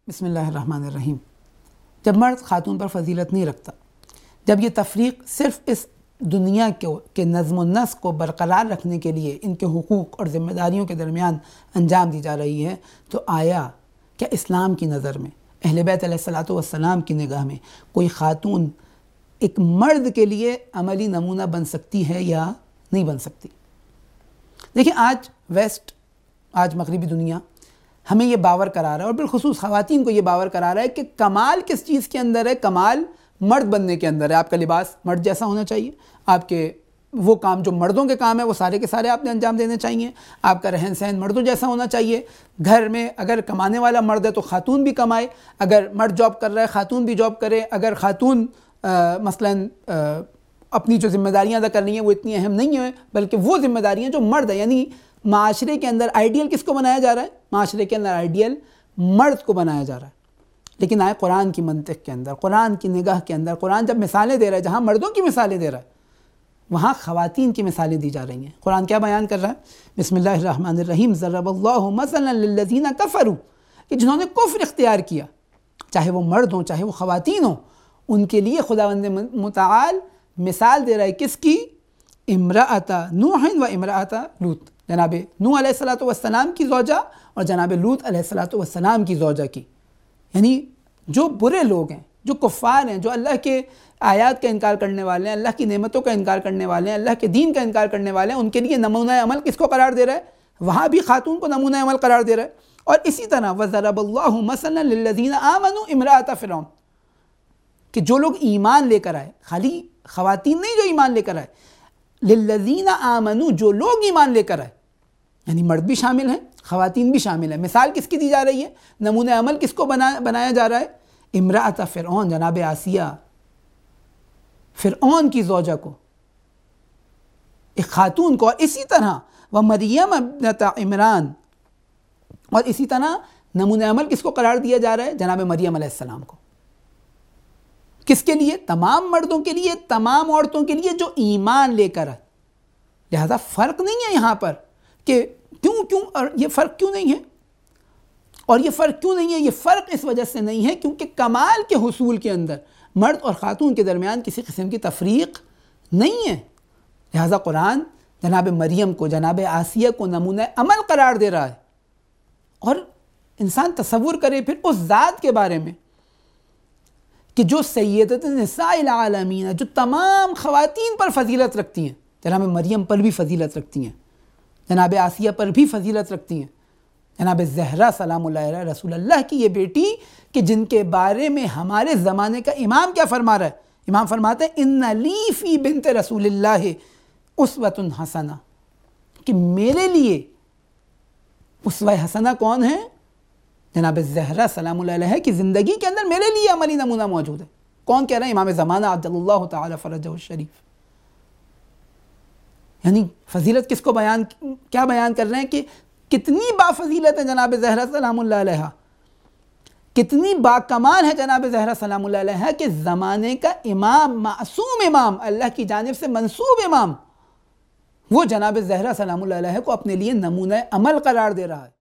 بسم اللہ الرحمن الرحیم۔ جب مرد خاتون پر فضیلت نہیں رکھتا، جب یہ تفریق صرف اس دنیا کے نظم و نسق کو برقرار رکھنے کے لیے ان کے حقوق اور ذمہ داریوں کے درمیان انجام دی جا رہی ہے، تو آیا کیا اسلام کی نظر میں، اہل بیت علیہ الصلوۃ والسلام کی نگاہ میں کوئی خاتون ایک مرد کے لیے عملی نمونہ بن سکتی ہے یا نہیں بن سکتی؟ دیکھیں، آج مغربی دنیا ہمیں یہ باور کرا رہا ہے، اور بالخصوص خواتین کو یہ باور کرا رہا ہے کہ کمال کس چیز کے اندر ہے؟ کمال مرد بننے کے اندر ہے۔ آپ کا لباس مرد جیسا ہونا چاہیے، آپ کے وہ کام جو مردوں کے کام ہے وہ سارے کے سارے آپ نے انجام دینے چاہیے، آپ کا رہن سہن مردوں جیسا ہونا چاہیے۔ گھر میں اگر کمانے والا مرد ہے تو خاتون بھی کمائے، اگر مرد جاب کر رہا ہے خاتون بھی جاب کرے، اگر خاتون مثلاً اپنی جو ذمہ داریاں ادا کر رہی ہیں وہ اتنی اہم نہیں ہیں، بلکہ وہ ذمہ داریاں جو مرد ہیں، یعنی معاشرے کے اندر آئیڈیل کس کو بنایا جا رہا ہے؟ معاشرے کے اندر آئیڈیل مرد کو بنایا جا رہا ہے۔ لیکن آئے قرآن کی منطق کے اندر، قرآن کی نگاہ کے اندر، قرآن جب مثالیں دے رہا ہے، جہاں مردوں کی مثالیں دے رہا ہے وہاں خواتین کی مثالیں دی جا رہی ہیں۔ قرآن کیا بیان کر رہا ہے؟ بسم اللہ الرحمن الرحیم۔ ضرب اللہ مثلا للذین کفروا، کہ جنہوں نے کفر اختیار کیا، چاہے وہ مرد ہوں چاہے وہ خواتین ہوں، ان کے لیے خداوند متعال مثال دے رہا ہے کس کی؟ امرأۃ نوح و امرأۃ لوط، جناب نوح علیہ الصلوۃ والسلام کی زوجہ اور جناب لوط علیہ الصلوۃ والسلام کی زوجہ کی۔ یعنی جو برے لوگ ہیں، جو کفار ہیں، جو اللہ کے آیات کا انکار کرنے والے ہیں، اللہ کی نعمتوں کا انکار کرنے والے ہیں، اللہ کے دین کا انکار کرنے والے ہیں، ان کے لیے نمونہ عمل کس کو قرار دے رہا ہے؟ وہاں بھی خاتون کو نمونہ عمل قرار دے رہا ہے۔ اور اسی طرح وَضَرَبَ اللَّهُ مَثَلًا لِلَّذِينَ آمَنُوا امرأۃ فرعون، کہ جو لوگ ایمان لے کر آئے، خالی خواتین نہیں جو ایمان لے کر آئے، لِلَّذِينَ آمَنُوا، جو لوگ ایمان لے کر آئے، یعنی مرد بھی شامل ہیں خواتین بھی شامل ہیں۔ مثال کس کی دی جا رہی ہے؟ نمونہ عمل کس کو بنایا جا رہا ہے؟ امرأۃ فرعون، جناب آسیہ، فرعون کی زوجہ کو، ایک خاتون کو۔ اور اسی طرح وہ مریم ابنۃ عمران، اور اسی طرح نمونہ عمل کس کو قرار دیا جا رہا ہے؟ جناب مریم علیہ السلام کو۔ کس کے لیے؟ تمام مردوں کے لیے، تمام عورتوں کے لیے جو ایمان لے کر آئے۔ لہذا فرق نہیں ہے یہاں پر کہ کیوں اور یہ فرق کیوں نہیں ہے، اور یہ فرق کیوں نہیں ہے؟ یہ فرق اس وجہ سے نہیں ہے کیونکہ کمال کے حصول کے اندر مرد اور خاتون کے درمیان کسی قسم کی تفریق نہیں ہے۔ لہذا قرآن جناب مریم کو، جناب آسیہ کو نمونہ عمل قرار دے رہا ہے۔ اور انسان تصور کرے پھر اس ذات کے بارے میں کہ جو سیدۃ نساء العالمین، جو تمام خواتین پر فضیلت رکھتی ہیں، جناب مریم پر بھی فضیلت رکھتی ہیں، جناب آسیہ پر بھی فضیلت رکھتی ہیں، جناب زہرا سلام اللہ علیہ رسول اللہ کی یہ بیٹی، کہ جن کے بارے میں ہمارے زمانے کا امام کیا فرما رہا ہے؟ امام فرماتے ہیں ان لی فی بنت رسول اللہ اسوۃ حسنہ، کہ میرے لیے اسوہ حسنہ کون ہے؟ جناب زہرا سلام اللہ علیہ کی زندگی کے اندر میرے لیے عملی نمونہ موجود ہے۔ کون کہہ رہے ہیں؟ امام زمانہ عجل اللہ تعالی فرجہ الشریف۔ یعنی فضیلت کس کو کیا بیان کر رہے ہیں کہ کتنی با فضیلت ہے جناب زہرا سلام اللہ علیہ، کتنی با کمال ہے جناب زہرا سلام اللہ علیہ کہ زمانے کا امام، معصوم امام، اللہ کی جانب سے منصوب امام، وہ جناب زہرا سلام اللہ علیہ کو اپنے لیے نمونہ عمل قرار دے رہا ہے۔